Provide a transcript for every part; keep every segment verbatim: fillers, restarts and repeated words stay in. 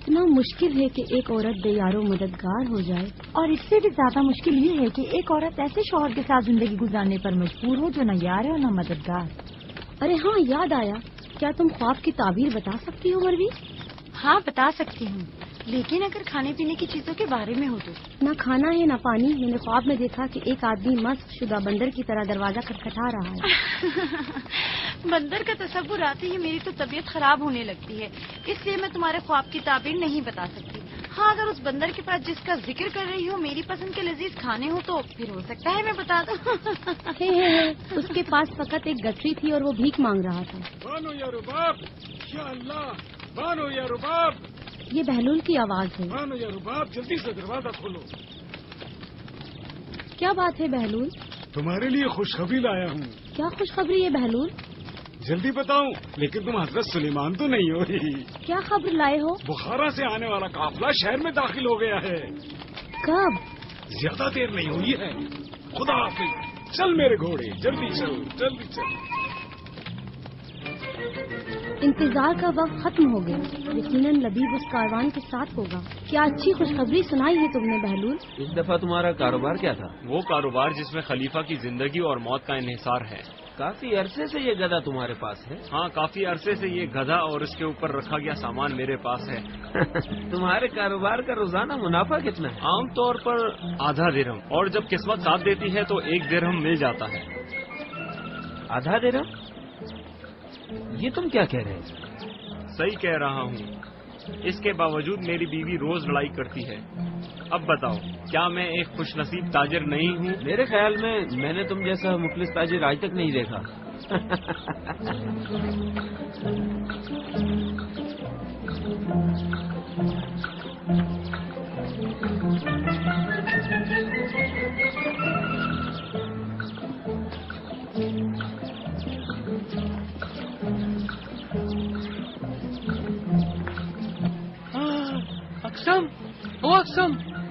کتنا مشکل ہے کہ ایک عورت بے یار و مددگار ہو جائے، اور اس سے بھی زیادہ مشکل یہ ہے کہ ایک عورت ایسے شوہر کے ساتھ زندگی گزارنے پر مجبور ہو جو نہ یار ہے اور نہ مددگار۔ ارے ہاں، یاد آیا، کیا تم خواب کی تعبیر بتا سکتی ہو مروی؟ ہاں بتا سکتی ہوں، لیکن اگر کھانے پینے کی چیزوں کے بارے میں ہو تو۔ نہ کھانا ہے نہ پانی۔ میں نے خواب میں دیکھا کہ ایک آدمی مست شدہ بندر کی طرح دروازہ کھٹکھٹا رہا ہے۔ بندر کا تصور آتے ہی میری تو طبیعت خراب ہونے لگتی ہے، اس لیے میں تمہارے خواب کی تعبیر نہیں بتا سکتی۔ ہاں اگر اس بندر کے پاس جس کا ذکر کر رہی ہو میری پسند کے لذیذ کھانے ہو تو پھر ہو سکتا ہے میں بتا دوں۔ ہے ہے ہے، اس کے پاس فقط ایک گٹری تھی اور وہ بھیک مانگ رہا تھا۔ بانو یا رباب، یا اللہ، بانو یا رباب، یہ بہلول کی آواز ہے۔ بانو یا رباب، جلدی سے دروازہ کھولو۔ کیا بات ہے بہلول؟ تمہارے لیے خوشخبری لایا ہوں۔ کیا خوشخبری ہے بہلول؟ جلدی بتاؤں، لیکن تم حضرت سلیمان تو نہیں ہو رہی۔ کیا خبر لائے ہو؟ بخارا سے آنے والا قافلہ شہر میں داخل ہو گیا ہے۔ کب؟ زیادہ دیر نہیں ہوئی ہے۔ خدا حافظ، چل میرے گھوڑے، جلدی چل، جلدی چل۔ انتظار کا وقت ختم ہو گیا، یقیناً لبیب اس کاروان کے ساتھ ہوگا۔ کیا اچھی خوشخبری سنائی ہے تم نے بہلول؟ اس دفعہ تمہارا کاروبار کیا تھا؟ وہ کاروبار جس میں خلیفہ کی زندگی اور موت کا انحصار ہے۔ کافی عرصے سے یہ گدھا تمہارے پاس ہے؟ ہاں، کافی عرصے سے یہ گدھا اور اس کے اوپر رکھا گیا سامان میرے پاس ہے۔ تمہارے کاروبار کا روزانہ منافع کتنا ہے؟ عام طور پر آدھا درہم، اور جب قسمت ساتھ دیتی ہے تو ایک درہم مل جاتا ہے۔ آدھا درہم؟ یہ تم کیا کہہ رہے ہیں؟ صحیح کہہ رہا ہوں، اس کے باوجود میری بیوی روز لڑائی کرتی ہے۔ اب بتاؤ، کیا میں ایک خوش نصیب تاجر نہیں ہوں؟ میرے خیال میں میں نے تم جیسا مفلس تاجر آج تک نہیں دیکھا۔ اقسم، او اقسم،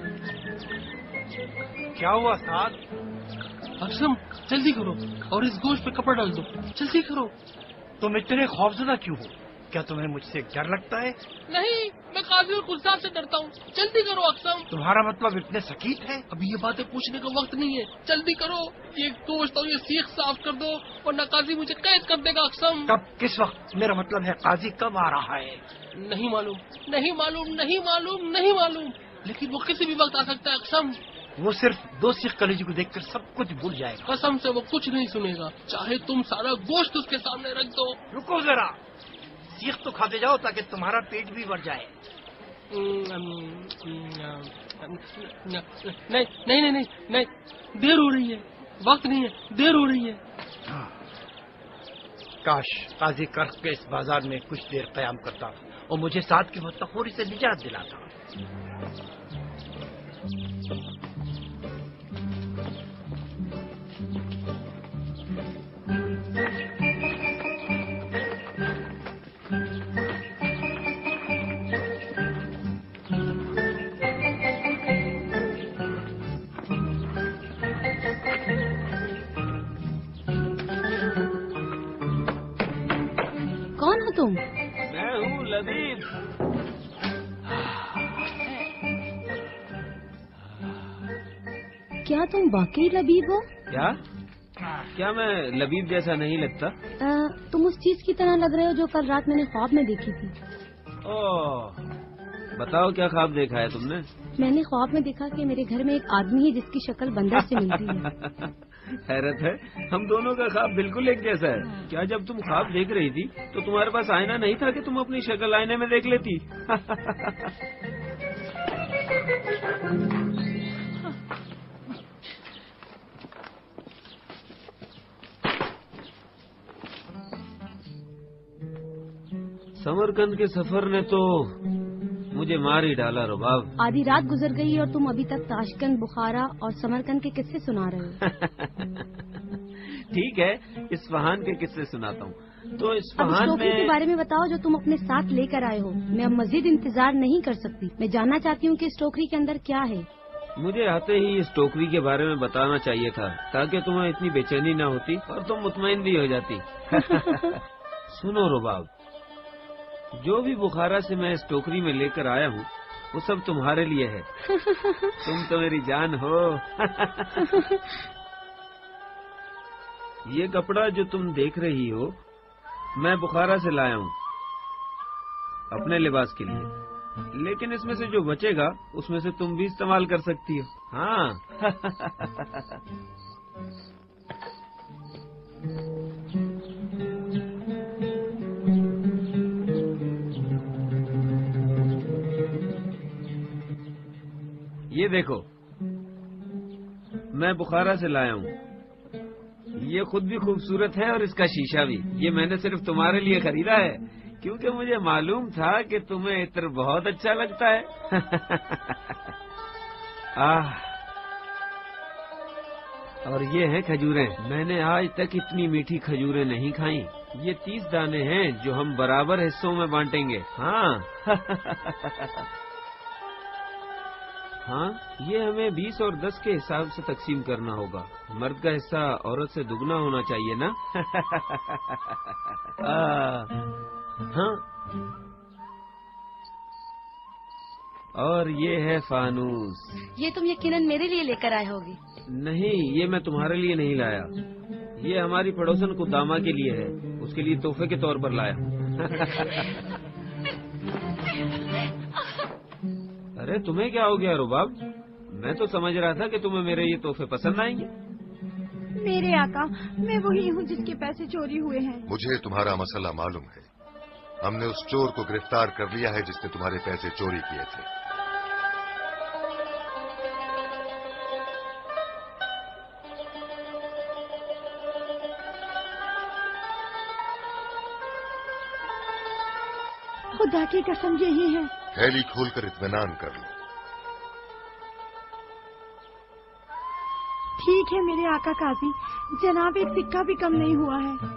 کیا ہوا سعد؟ اقسم جلدی کرو اور اس گوشت پہ کپڑا ڈال دو، جلدی کرو۔ تم اتنے خوفزدہ کیوں ہو؟ کیا تمہیں مجھ سے ڈر لگتا ہے؟ نہیں، میں قاضی اور گلزار سے ڈرتا ہوں، جلدی کرو اقسم۔ تمہارا مطلب اتنے سکیت ہے؟ ابھی یہ باتیں پوچھنے کا وقت نہیں ہے، جلدی کرو، یہ گوشت اور یہ سیخ صاف کر دو ورنہ قاضی مجھے قید کر دے گا اقسم۔ کب، کس وقت؟ میرا مطلب ہے قاضی کب آ رہا ہے؟ نہیں معلوم، نہیں معلوم، نہیں معلوم، نہیں معلوم، لیکن وہ کسی بھی وقت آ سکتا ہے اقسم۔ وہ صرف دو سیخ کلیجی کو دیکھ کر سب کچھ بھول جائے گا۔ قسم سے وہ کچھ نہیں سنے گا، چاہے تم سارا گوشت اس کے سامنے رکھ دو۔ رکو ذرا، سیخ تو کھاتے جاؤ تاکہ تمہارا پیٹ بھی بڑھ جائے۔ نہیں نہیں نہیں نہیں، دیر ہو رہی ہے، وقت نہیں ہے، دیر ہو رہی ہے۔ ہاں، کاش قاضی کرخ کے اس بازار میں کچھ دیر قیام کرتا اور مجھے ساتھ کی متخوری سے نجات دلاتا۔ کون ہو تم؟ میں ہوں لبیب۔ کیا تم واقعی لبیب ہو؟ کیا کیا میں لبیب جیسا نہیں لگتا؟ آ, تم اس چیز کی طرح لگ رہے ہو جو کل رات میں نے خواب میں دیکھی تھی۔ اوہ، بتاؤ کیا خواب دیکھا ہے تم نے؟ میں نے خواب میں دیکھا کہ میرے گھر میں ایک آدمی ہے جس کی شکل بندر سے ملتی ہے۔ حیرت ہے، ہم دونوں کا خواب بالکل ایک جیسا ہے۔ کیا جب تم خواب دیکھ رہی تھی تو تمہارے پاس آئینہ نہیں تھا کہ تم اپنی شکل آئینے میں دیکھ لیتی؟ سمرقند کے سفر نے تو مجھے مار ہی ڈالا رباب۔ آدھی رات گزر گئی اور تم ابھی تک تاشکند، بخارا اور سمرقند کے قصے سنا رہے ہو۔ ٹھیک ہے، اصفہان کے قصے سناتا ہوں۔ تو اب اصفہان اسٹوکری میں کے بارے میں بتاؤ جو تم اپنے ساتھ لے کر آئے ہو۔ میں اب مزید انتظار نہیں کر سکتی، میں جاننا چاہتی ہوں کہ اس ٹوکری کے اندر کیا ہے۔ مجھے آتے ہی اس ٹوکری کے بارے میں بتانا چاہیے تھا تاکہ تمہیں اتنی بے چینی نہ ہوتی اور تم مطمئن بھی ہو جاتی۔ سنو رباب، जो भी बुखारा से मैं इस टोकरी में लेकर आया हूँ वो सब तुम्हारे लिए है। तुम तो मेरी जान हो। ये कपड़ा जो तुम देख रही हो मैं बुखारा से लाया हूँ अपने लिबास के लिए, लेकिन इसमें से जो बचेगा उसमें से तुम भी इस्तेमाल कर सकती हो। हाँ। ये देखो मैं बुखारा से लाया हूँ। ये खुद भी खूबसूरत है और इसका शीशा भी। ये मैंने सिर्फ तुम्हारे लिए खरीदा है क्योंकि मुझे मालूम था कि तुम्हें इत्र बहुत अच्छा लगता है। आह, और ये हैं खजूरें। मैंने आज तक इतनी मीठी खजूरें नहीं खाई। ये तीस दाने हैं जो हम बराबर हिस्सों में बांटेंगे। हाँ। हाँ, ये हमें बीस और दस के हिसाब से तकसीम करना होगा। मर्द का हिस्सा औरत से दुगना होना चाहिए ना। आ, हाँ। और ये है फानूस। ये तुम यकीनन मेरे लिए लेकर आए होगी। नहीं, ये मैं तुम्हारे लिए नहीं लाया। ये हमारी पड़ोसन कुदामा के लिए है, उसके लिए तोहफे के तौर पर लाया। अरे तुम्हें क्या हो गया रुबाब? मैं तो समझ रहा था कि तुम्हें मेरे ये तोहफे पसंद आएंगे। मेरे आका, मैं वही हूँ जिसके पैसे चोरी हुए हैं। मुझे तुम्हारा मसला मालूम है। हमने उस चोर को गिरफ्तार कर लिया है जिसने तुम्हारे पैसे चोरी किए थे। खुदा की कसम यही है। थैली खोलकर इत्मीनान कर लो। ठीक है मेरे आका काजी, जनाब एक सिक्का भी कम नहीं हुआ है।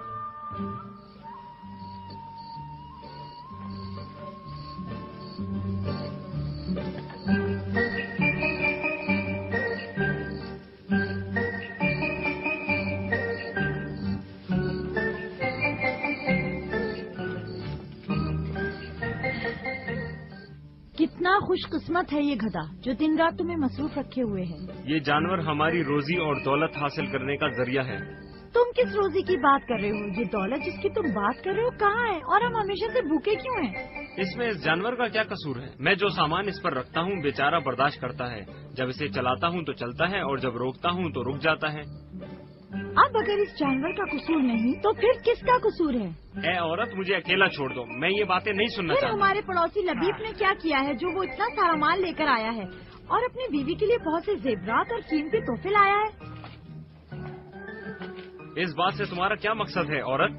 कितना खुशकिस्मत है ये गधा जो दिन रात तुम्हें मसरूफ रखे हुए है। ये जानवर हमारी रोजी और दौलत हासिल करने का जरिया है। तुम किस रोजी की बात कर रहे हो? ये दौलत जिसकी तुम बात कर रहे हो कहाँ है और हम हमेशा से भूखे क्यों हैं? इसमें इस जानवर का क्या कसूर है? मैं जो सामान इस पर रखता हूँ बेचारा बर्दाश्त करता है। जब इसे चलाता हूँ तो चलता है और जब रोकता हूँ तो रुक जाता है। अब अगर इस जानवर का कसूर नहीं तो फिर किसका कसूर है? ए औरत, मुझे अकेला छोड़ दो, मैं ये बातें नहीं सुनना फिर चाहता। हमारे पड़ोसी लबीब ने क्या किया है जो वो इतना सारा माल लेकर आया है और अपनी बीवी के लिए बहुत से जेवरात और कीमती तोहफे लाया है? इस बात से तुम्हारा क्या मकसद है औरत?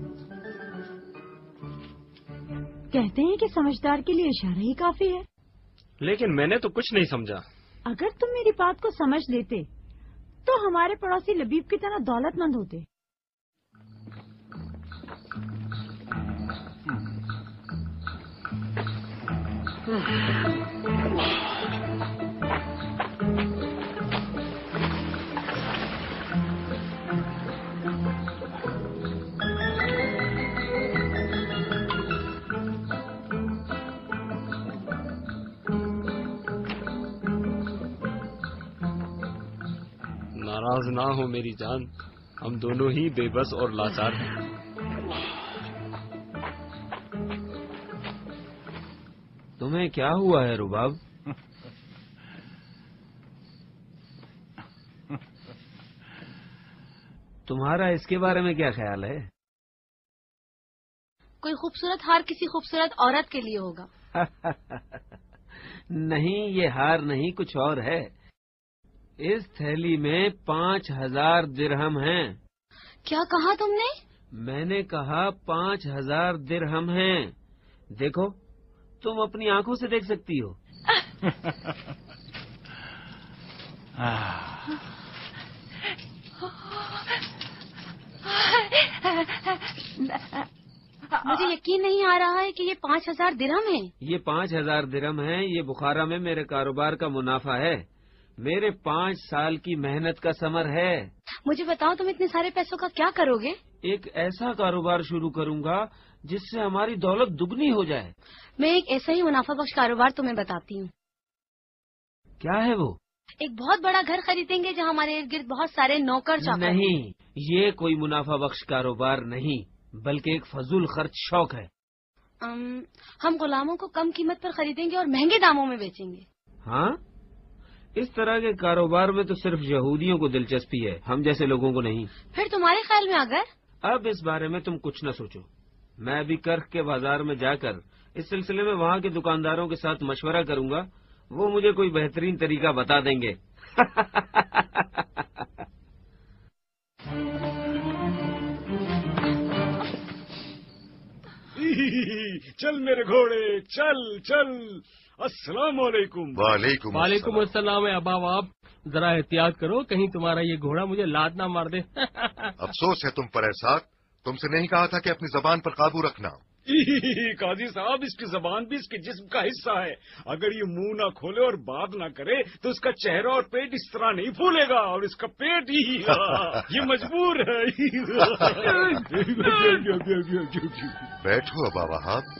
कहते हैं कि समझदार के लिए इशारा ही काफी है। लेकिन मैंने तो कुछ नहीं समझा। अगर तुम मेरी बात को समझ लेते तो हमारे पड़ोसी लबीब की तरह दौलतमंद होते। नाराज ना हो मेरी जान, हम दोनों ही बेबस और लाचार हैं। तुम्हें क्या हुआ है रुबाब? तुम्हारा इसके बारे में क्या ख्याल है? कोई खूबसूरत हार किसी खूबसूरत औरत के लिए होगा। नहीं, ये हार नहीं, कुछ और है। इस थैली में पाँच हजार दिरहम हैं। क्या कहा तुमने? मैंने कहा पाँच हजार दिरहम हैं। देखो, तुम अपनी आंखों से देख सकती हो। मुझे यकीन नहीं आ रहा है कि ये पाँच हजार दिरहम है। ये पाँच हजार दिरहम है। ये बुखारा में मेरे कारोबार का मुनाफा है। मेरे पाँच साल की मेहनत का समर है। मुझे बताओ, तुम इतने सारे पैसों का क्या करोगे? ایک ایسا کاروبار شروع کروں گا جس سے ہماری دولت دگنی ہو جائے. میں ایک ایسا ہی منافع بخش کاروبار تمہیں بتاتی ہوں. کیا ہے وہ؟ ایک بہت بڑا گھر خریدیں گے جہاں ہمارے ارد گرد بہت سارے نوکر چاکر. نہیں، یہ کوئی منافع بخش کاروبار نہیں بلکہ ایک فضول خرچ شوق ہے. ام، ہم غلاموں کو کم قیمت پر خریدیں گے اور مہنگے داموں میں بیچیں گے. ہاں، اس طرح کے کاروبار میں تو صرف یہودیوں کو دلچسپی ہے، ہم جیسے لوگوں کو نہیں. پھر تمہارے خیال میں اگر اب اس بارے میں تم کچھ نہ سوچو. میں ابھی کرخ کے بازار میں جا کر اس سلسلے میں وہاں کے دکانداروں کے ساتھ مشورہ کروں گا. وہ مجھے کوئی بہترین طریقہ بتا دیں گے. چل میرے گھوڑے، چل چل. السلام علیکم. وعلیکم وعلیکم السلام. ابا آپ ذرا احتیاط کرو، کہیں تمہارا یہ گھوڑا مجھے لات نہ مار دے. افسوس ہے تم پر احساس، تم سے نہیں کہا تھا کہ اپنی زبان پر قابو رکھنا. قاضی صاحب، اس کی زبان بھی اس کے جسم کا حصہ ہے. اگر یہ منہ نہ کھولے اور بات نہ کرے تو اس کا چہرہ اور پیٹ اس طرح نہیں پھولے گا، اور اس کا پیٹ ہی یہ مجبور ہے. بیٹھو ابا وہاب،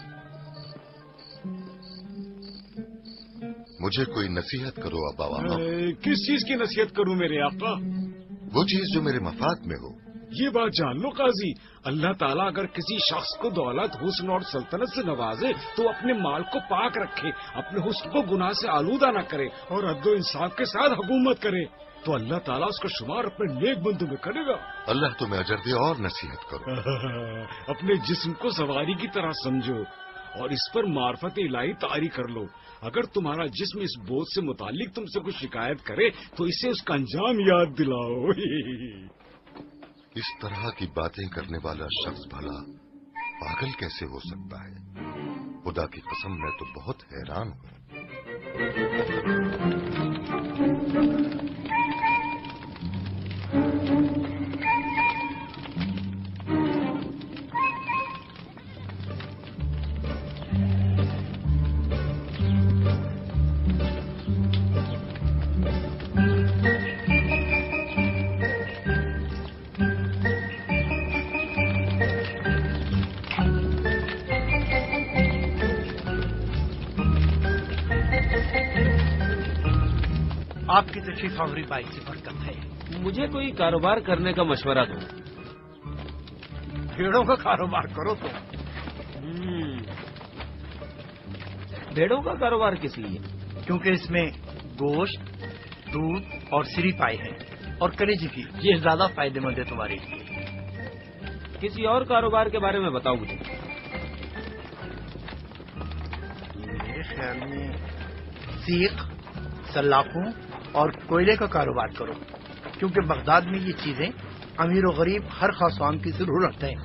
مجھے کوئی نصیحت کرو ابا وہاب. کس چیز کی نصیحت کروں میرے آقا؟ وہ چیز جو میرے مفاد میں ہو. یہ بات جان لو قاضی، اللہ تعالیٰ اگر کسی شخص کو دولت، حسن اور سلطنت سے نوازے تو اپنے مال کو پاک رکھے، اپنے حسن کو گناہ سے آلودہ نہ کرے اور عدل و انصاف کے ساتھ حکومت کرے تو اللہ تعالیٰ اس کا شمار اپنے نیک بندوں میں کرے گا. اللہ تمہیں اجر دے اور نصیحت کرو. اپنے جسم کو سواری کی طرح سمجھو اور اس پر معرفت الہی طاری کر لو. اگر تمہارا جسم اس بوجھ سے متعلق تم سے کچھ شکایت کرے تو اسے اس کا انجام یاد دلاؤ. اس طرح کی باتیں کرنے والا شخص بھلا پاگل کیسے ہو سکتا ہے؟ خدا کی قسم میں تو بہت حیران ہوں. آپ کی تشریف آوری بائی سے برکت ہے. مجھے کوئی کاروبار کرنے کا مشورہ دو. بھیڑوں کا کاروبار کرو تو. بھیڑوں کا کاروبار کس لیے؟ کیونکہ اس میں گوشت، دودھ اور سری پائی ہے اور کلیجی کی. یہ زیادہ فائدے مند ہے تمہارے لیے. کسی اور کاروبار کے بارے میں بتاؤ مجھے. میرے خیال میں سیخ، سلاخوں اور کوئلے کا کاروبار کرو، کیونکہ بغداد میں یہ چیزیں امیر و غریب ہر خاص عام کی ضرورت ہے.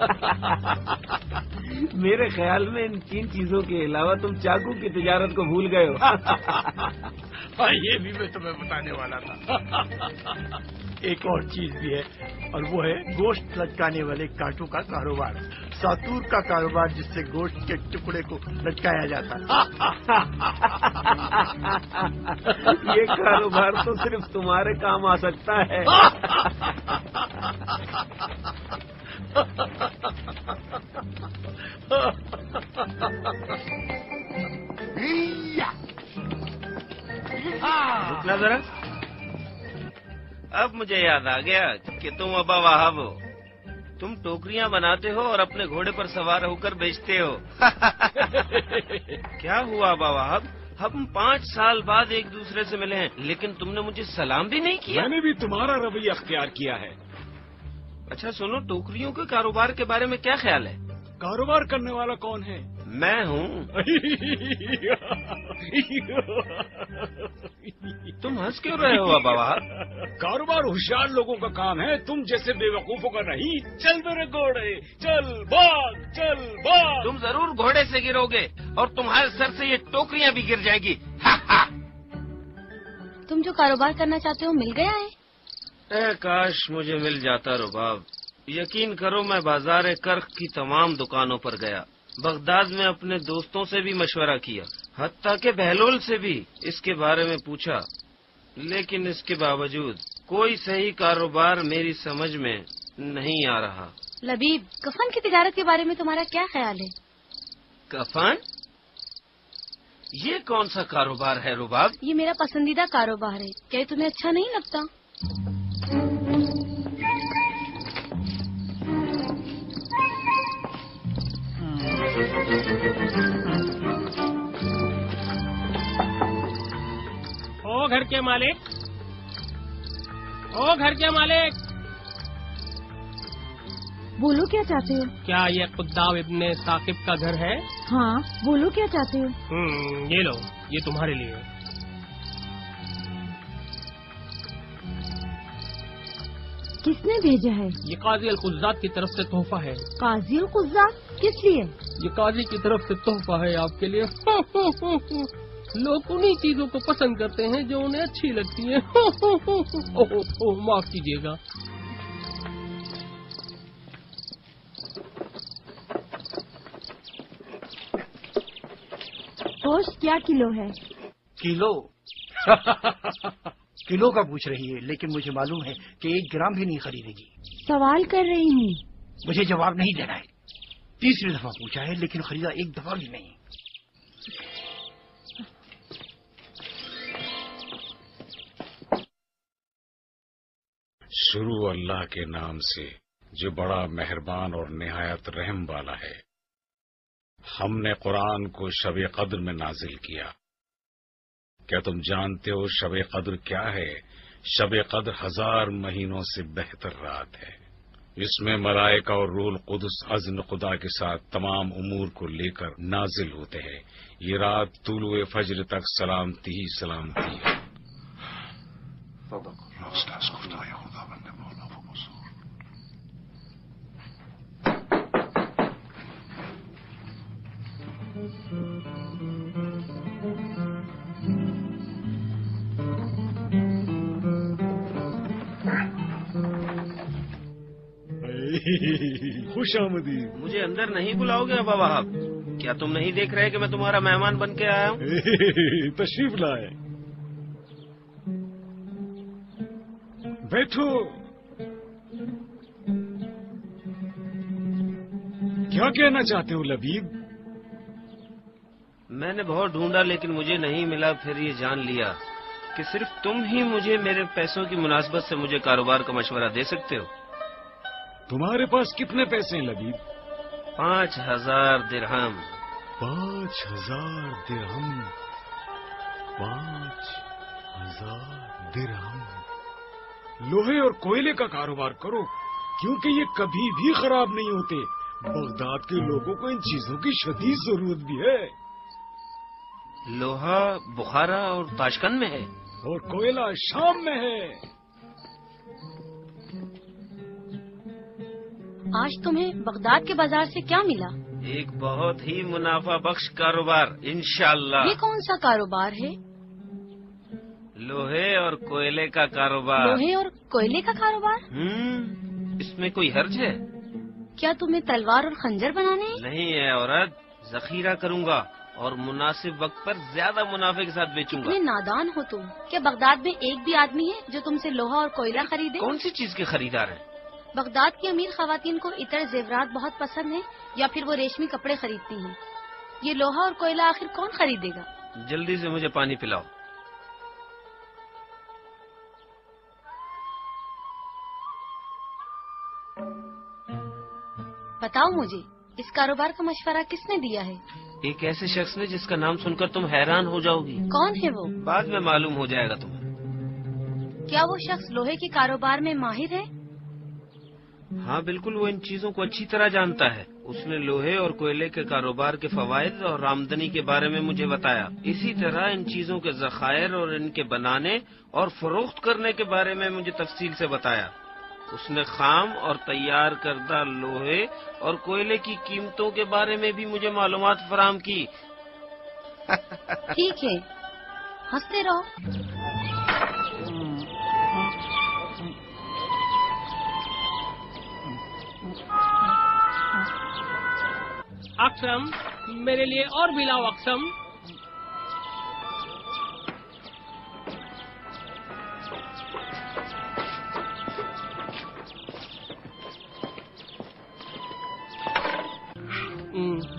میرے خیال میں ان تین چیزوں کے علاوہ تم چاقو کی تجارت کو بھول گئے ہو. ہاں، یہ بھی میں تمہیں بتانے والا تھا. ایک اور چیز بھی ہے اور وہ ہے گوشت لٹکانے والے کانٹوں کا کاروبار. ساتور کا کاروبار جس سے گوشت کے ٹکڑے کو لٹکایا جاتا ہے. یہ کاروبار تو صرف تمہارے کام آ سکتا ہے. رکنا ذرا. اب مجھے یاد آ گیا کہ تم ابا وہاب ہو. تم ٹوکریاں بناتے ہو اور اپنے گھوڑے پر سوار ہو کر بیچتے ہو. کیا ہوا ابا وہاب؟ ہم پانچ سال بعد ایک دوسرے سے ملے ہیں لیکن تم نے مجھے سلام بھی نہیں کیا. میں نے بھی تمہارا رویہ اختیار کیا ہے. اچھا سنو، ٹوکریوں کے کاروبار کے بارے میں کیا خیال ہے؟ کاروبار کرنے والا کون ہے؟ میں ہوں. تم ہنس کیوں رہے ہو ابا وہاب؟ کاروبار ہوشیار لوگوں کا کام ہے، تم جیسے بے وقوفوں کا نہیں. چل میرے گھوڑے، چل بھاگ، چل بھاگ. تم ضرور گھوڑے سے گرو گے اور تمہارے سر سے یہ ٹوکریاں بھی گر جائیں گی. تم جو کاروبار کرنا چاہتے ہو مل گیا ہے؟ اے کاش مجھے مل جاتا رباب. یقین کرو میں بازار کرخ کی تمام دکانوں پر گیا، بغداد میں اپنے دوستوں سے بھی مشورہ کیا، حتیٰ کہ بہلول سے بھی اس کے بارے میں پوچھا، لیکن اس کے باوجود کوئی صحیح کاروبار میری سمجھ میں نہیں آ رہا. लबीब, कफन की तिजारत के बारे में तुम्हारा क्या ख्याल है? कफन? ये कौन सा कारोबार है रुबाब? ये मेरा पसंदीदा कारोबार है। क्या ये तुम्हें अच्छा नहीं लगता? ओ घर के मालिक, ओ घर के मालिक, बोलो क्या चाहते हो? क्या ये खुद्दाम इब्ने साकिब का घर है? हाँ, बोलो क्या चाहते हो? हम्म, ये लो, ये तुम्हारे लिए। किसने भेजा है? ये काजी अल कुज़्ज़ात की तरफ से तोहफा है। काजी अल कुज़्ज़ात? किस लिए? ये काजी की तरफ से तोहफा है आपके लिए। लोग उन्हीं चीजों को पसंद करते हैं जो उन्हें अच्छी लगती हैं। ओह ओह, माफ कीजिएगा। गोश्त क्या किलो है? किलो? किलो का पूछ रही है, लेकिन मुझे मालूम है कि एक ग्राम भी नहीं खरीदेगी। सवाल कर रही हूँ। मुझे जवाब नहीं देना है। तीसरी दफा पूछा है, लेकिन खरीदा एक दफा भी नहीं। शुरू अल्लाह के नाम से जो बड़ा मेहरबान और निहायत रहम वाला है। हमने कुरान को शब कद्र में नाजिल किया। क्या तुम जानते हो शब कद्र क्या है? शब कद्र हजार महीनों से बेहतर रात है। इसमें मलाइका और रूल कुदस अज़्न खुदा के साथ तमाम उमूर को लेकर नाजिल होते हैं। ये रात तुलुए फज्र तक सलामती ही सलामती है। खुश आमदीद। मुझे अंदर नहीं बुलाओगे अबा वहाब? क्या तुम नहीं देख रहे कि मैं तुम्हारा मेहमान बन के आया हूँ? तशरीफ लाए, बैठो। क्या कहना चाहते हो लबीब? मैंने बहुत ढूंढा लेकिन मुझे नहीं मिला। फिर ये जान लिया कि सिर्फ तुम ही मुझे मेरे पैसों की मुनासबत से मुझे कारोबार का मशवरा दे सकते हो। तुम्हारे पास कितने पैसे हैं लबीब? पाँच हजार दिरहम। पाँच हजार दिरहम? पाँच हजार दिरहम। लोहे और कोयले का कारोबार करो, क्योंकि ये कभी भी खराब नहीं होते। बगदाद के लोगों को इन चीजों की शदीद जरूरत भी है। लोहा बुखारा और ताशकंद में है और कोयला शाम में है। आज तुम्हें बगदाद के बाजार से क्या मिला? एक बहुत ही मुनाफा बख्श कारोबार इंशाअल्लाह। ये कौन सा कारोबार है? लोहे और कोयले का कारोबार। लोहे और कोयले का कारोबार? हम्म, इसमें कोई हर्ज है? क्या तुम्हें तलवार और खंजर बनाने हैं? नहीं है औरत, जखीरा करूंगा और मुनासिब वक्त पर ज्यादा मुनाफे के साथ बेचूंगा। इतने नादान हो तुम। क्या बगदाद में एक भी आदमी है जो तुमसे लोहा और कोयला खरीदे? कौन सी चीज के खरीदार हैं? बगदाद की अमीर खवातीन को इतर जेवरात बहुत पसंद है, या फिर वो रेशमी कपड़े खरीदती हैं। ये लोहा और कोयला आखिर कौन खरीदेगा? जल्दी से मुझे पानी पिलाओ। बताओ मुझे, इस कारोबार का मशवरा किसने दिया है? एक ऐसे शख्स ने जिसका नाम सुनकर तुम हैरान हो जाओगी। कौन है वो? बाद में मालूम हो जाएगा तुम्हें। क्या वो शख्स लोहे के कारोबार में माहिर है? हाँ बिल्कुल, वो इन चीजों को अच्छी तरह जानता है। उसने लोहे और कोयले के कारोबार के फवायद और आमदनी के बारे में मुझे बताया। इसी तरह इन चीजों के जखायर और इनके बनाने और फरोख्त करने के बारे में मुझे तफसील से बताया। उसने खाम और तैयार करदा लोहे और कोयले की कीमतों के बारे में भी मुझे मालूमात फराहम की। ठीक है, हंसते रहो। अक्सम, मेरे लिए और भी लाओ अक्सम।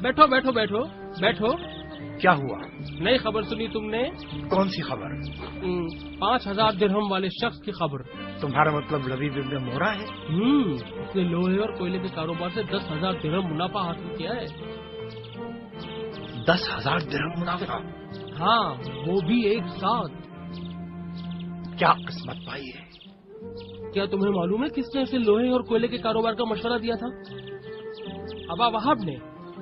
बैठो बैठो बैठो बैठो। क्या हुआ? नई खबर सुनी तुमने? कौन सी खबर? हम्म, पाँच हजार दिरहम वाले शख्स की खबर। तुम्हारा मतलब लबीब इब्न मोहरा है? हम्म, उसने लोहे और कोयले के कारोबार से दस हजार दिरहम मुनाफा हासिल किया है। दस हजार दिरहम मुनाफा? हाँ, वो भी एक साथ। क्या किस्मत पाई है। क्या तुम्हें मालूम है किसने उसे लोहे और कोयले के कारोबार का मशवरा दिया था? अबा वहाब ने।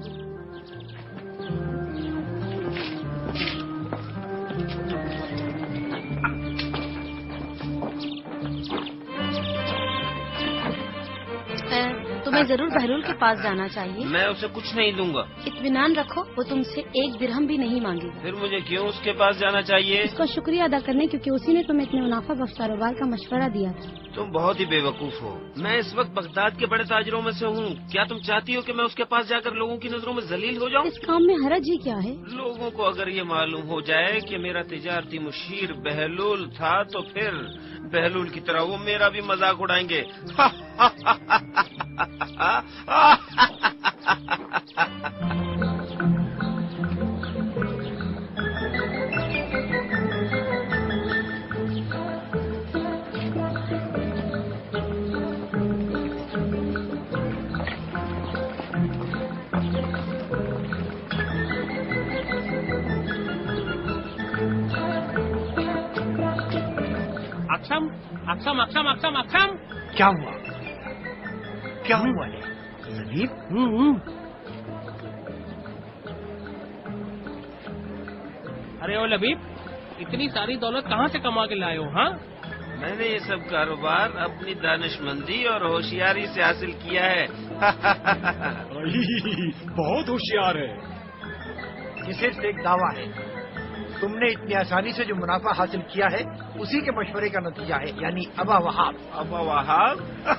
तुम्हें जरूर बहलूल के पास जाना चाहिए। मैं उसे कुछ नहीं दूंगा। इत्मीनान रखो, वो तुमसे एक दिरहम भी नहीं मांगेगा। फिर मुझे क्यों उसके पास जाना चाहिए? इसका शुक्रिया अदा करने, क्योंकि उसी ने तुम्हें इतने मुनाफा बख्श कारोबार का मशवरा दिया था। तुम बहुत ही बेवकूफ हो। मैं इस वक्त बगदाद के बड़े ताजरों में से हूँ। क्या तुम चाहती हो कि मैं उसके पास जाकर लोगों की नजरों में जलील हो जाऊँ? इस काम में हरज ही क्या है? लोगों को अगर ये मालूम हो जाए कि मेरा तिजारती मुशीर बहलूल था, तो फिर बहलूल की तरह वो मेरा भी मजाक उड़ाएंगे। अक्षम अक्षम अक्षम अक्षम अक्षम। क्या हुआ? क्या हुआ है लबीब? अरे ओ लबीब, इतनी सारी दौलत कहाँ से कमा के लाए हो? हाँ, मैंने ये सब कारोबार अपनी दानिशमंदी और होशियारी से हासिल किया है। बहुत होशियार है। ये सिर्फ एक दावा है। तुमने इतनी आसानी से जो मुनाफा हासिल किया है उसी के मशवरे का नतीजा है, यानी अबा वहाब। अबा वहाब?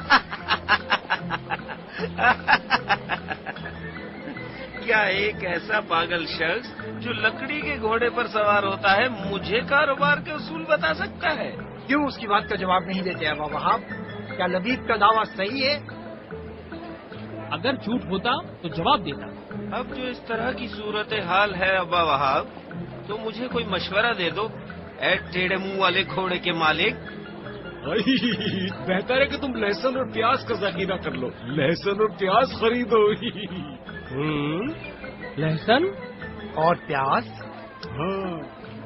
क्या एक ऐसा पागल शख्स जो लकड़ी के घोड़े पर सवार होता है मुझे कारोबार के उसूल बता सकता है? क्यों उसकी बात का जवाब नहीं देते अबा वहाब? क्या लबीब का दावा सही है? अगर झूठ होता तो जवाब देता। अब जो इस तरह की सूरत हाल है अबा वहाब, तो मुझे कोई मशवरा दे दो ए टेढ़े मुंह वाले घोड़े के मालिक। बेहतर है कि तुम लहसुन और प्याज का जखीरा कर लो। लहसुन और प्याज खरीदो। हम्म, लहसुन और प्याज? हाँ।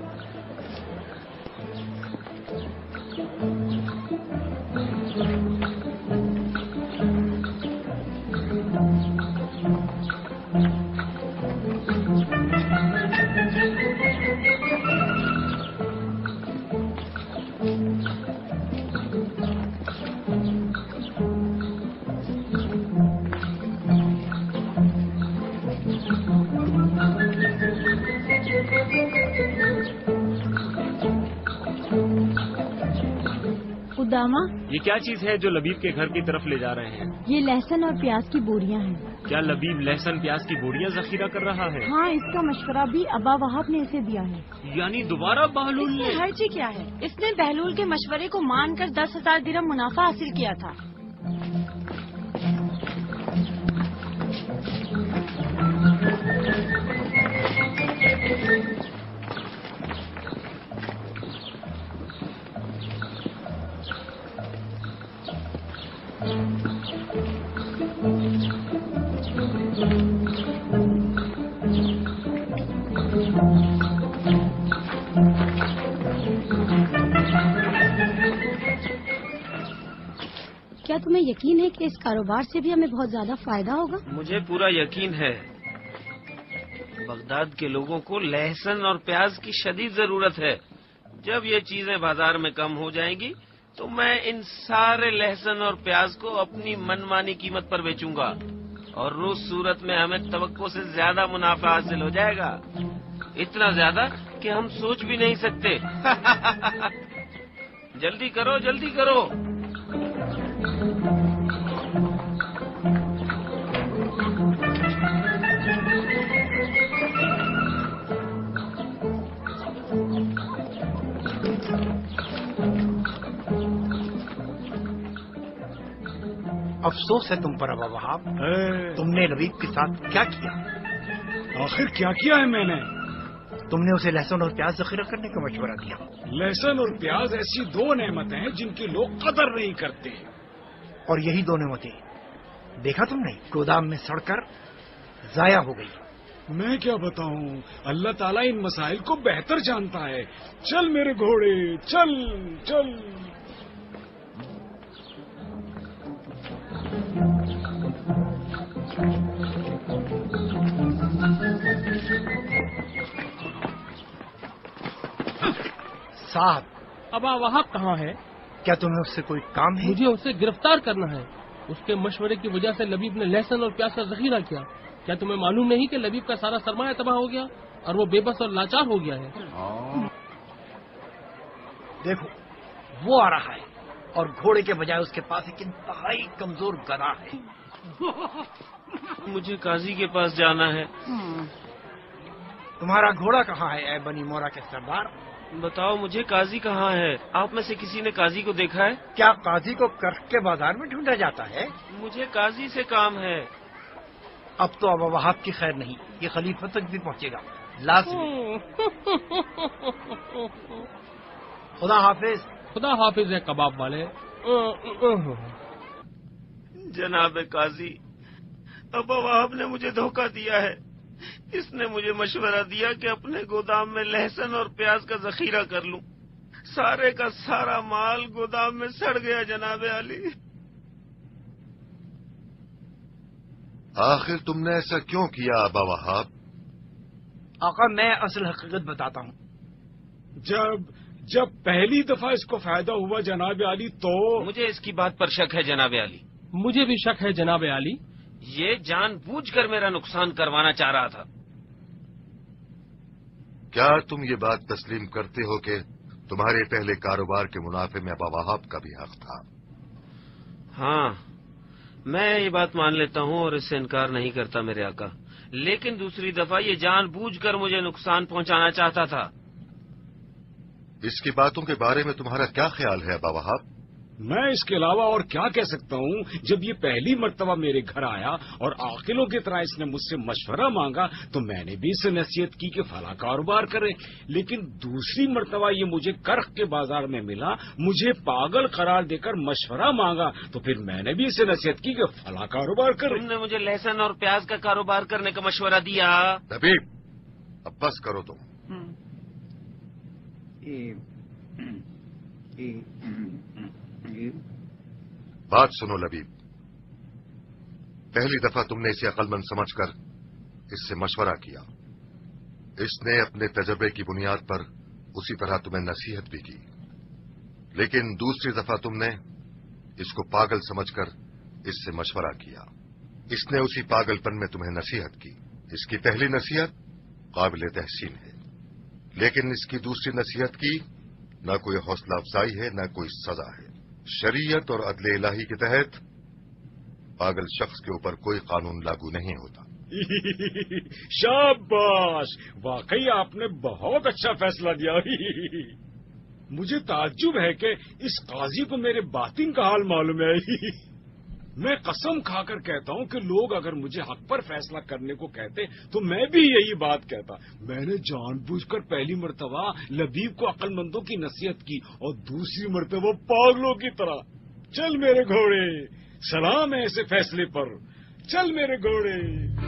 उदामा, ये क्या चीज है जो लबीब के घर की तरफ ले जा रहे हैं? ये लहसुन और प्याज की बोरियां हैं। क्या लबीब लहसुन प्याज की बोरियां जखीरा कर रहा है? हाँ, इसका मशवरा भी अबा वहाब ने इसे दिया है। यानी दोबारा बहलूल ने? हर्जी क्या है? इसने बहलूल के मशवरे को मानकर दस हजार दिरहम मुनाफा हासिल किया था। क्या तुम्हें यकीन है कि इस कारोबार से भी हमें बहुत ज्यादा फायदा होगा? मुझे पूरा यकीन है। बगदाद के लोगों को लहसुन और प्याज की शदीद जरूरत है। जब ये चीजें बाजार में कम हो जाएंगी तो मैं इन सारे लहसुन और प्याज को अपनी मनमानी कीमत पर बेचूंगा और उस सूरत में हमें तवक्को से ज्यादा मुनाफा हासिल हो जाएगा। इतना ज्यादा कि हम सोच भी नहीं सकते। जल्दी करो, जल्दी करो। अफसोस है तुम पर अबा वहाब, तुमने लबीब के साथ क्या किया। आखिर क्या किया है मैंने? तुमने उसे लहसुन और प्याज ज़ख़ीरा करने का मशवरा दिया। लहसुन और प्याज ऐसी दो नेमतें हैं जिनकी लोग कदर नहीं करते। और यही दो नेमतें देखा तुमने गोदाम में सड़कर जाया हो गई। मैं क्या बताऊं, अल्लाह ताला इन मसाइल को बेहतर जानता है। चल मेरे घोड़े, चल चल। साहब, अबा वहाब कहाँ है? क्या तुम्हें उससे कोई काम है? मुझे उसे गिरफ्तार करना है। उसके मशवरे की वजह से लबीब ने लहसुन और प्याज का जखीरा किया। क्या तुम्हें मालूम नहीं कि लबीब का सारा सरमाया तबाह हो गया और वो बेबस और लाचार हो गया है? देखो, वो आ रहा है और घोड़े के बजाय उसके पास एक इंतहाई कमजोर गधा है। मुझे काजी के पास जाना है। तुम्हारा घोड़ा कहाँ है ऐ बनी मोरा के सरदार? बताओ मुझे काजी कहाँ है? आप में से किसी ने काजी को देखा है? क्या काजी को कर्क के बाजार में ढूंढा जाता है? मुझे काजी से काम है। अब तो अब वहाब की खैर नहीं, ये खलीफा तक भी पहुंचेगा लाज़मी। खुदा हाफिज। खुदा हाफिज है कबाब वाले। जनाब काजी, अब वहाब ने मुझे धोखा दिया है। इसने मुझे मशवरा दिया कि अपने गोदाम में लहसुन और प्याज का जखीरा कर लूं। सारे का सारा माल गोदाम में सड़ गया जनाब अली। आखिर तुमने ऐसा क्यों किया अबा वहाब? आका, मैं असल हकीकत बताता हूँ। जब जब पहली दफा इसको फायदा हुआ जनाब अली, तो मुझे इसकी बात पर शक है जनाब अली। मुझे भी शक है जनाब अली। ये जानबूझकर मेरा नुकसान करवाना चाह रहा था। क्या तुम ये बात तस्लीम करते हो कि तुम्हारे पहले कारोबार के मुनाफे में अबा वहाब का भी हक था? हाँ, मैं ये बात मान लेता हूँ और इससे इनकार नहीं करता मेरे आका। लेकिन दूसरी दफा ये जानबूझकर मुझे नुकसान पहुंचाना चाहता था। इसकी बातों के बारे में तुम्हारा क्या ख्याल है अबा वहाब? मैं इसके अलावा और क्या कह सकता हूँ। जब ये पहली मर्तबा मेरे घर आया और आकिलों की तरह इसने मुझसे मशवरा मांगा तो मैंने भी इसे नसीहत की कि फला कारोबार करे। लेकिन दूसरी मर्तबा ये मुझे कर्क के बाजार में मिला, मुझे पागल करार देकर मशवरा मांगा, तो फिर मैंने भी इसे नसीहत की कि फला कारोबार करे। तुमने मुझे लहसुन और प्याज का कारोबार करने का मशवरा दिया। लबीब, अब बस करो तुम। बात सुनो लबीब, पहली दफा तुमने इसे अक्लमंद समझकर इससे मशवरा किया। इसने अपने तजर्बे की बुनियाद पर उसी तरह तुम्हें नसीहत भी की। लेकिन दूसरी दफा तुमने इसको पागल समझकर इससे मशवरा किया। इसने उसी पागलपन में तुम्हें नसीहत की। इसकी पहली नसीहत काबिल तहसीन है, लेकिन इसकी दूसरी नसीहत की न कोई हौसला अफजाई है, न कोई सजा है। शरीयत और अदले इलाही के तहत पागल शख्स के ऊपर कोई कानून लागू नहीं होता। शाबाश, वाकई आपने बहुत अच्छा फैसला दिया। मुझे ताज्जुब है कि इस काजी को मेरे बातिन का हाल मालूम है। मैं कसम खाकर कहता हूँ कि लोग अगर मुझे हक पर फैसला करने को कहते तो मैं भी यही बात कहता। मैंने जानबूझकर पहली मर्तबा लबीब को अक्लमंदों की नसीहत की और दूसरी मर्तबा पागलों की तरह। चल मेरे घोड़े, सलाम है ऐसे फैसले पर। चल मेरे घोड़े।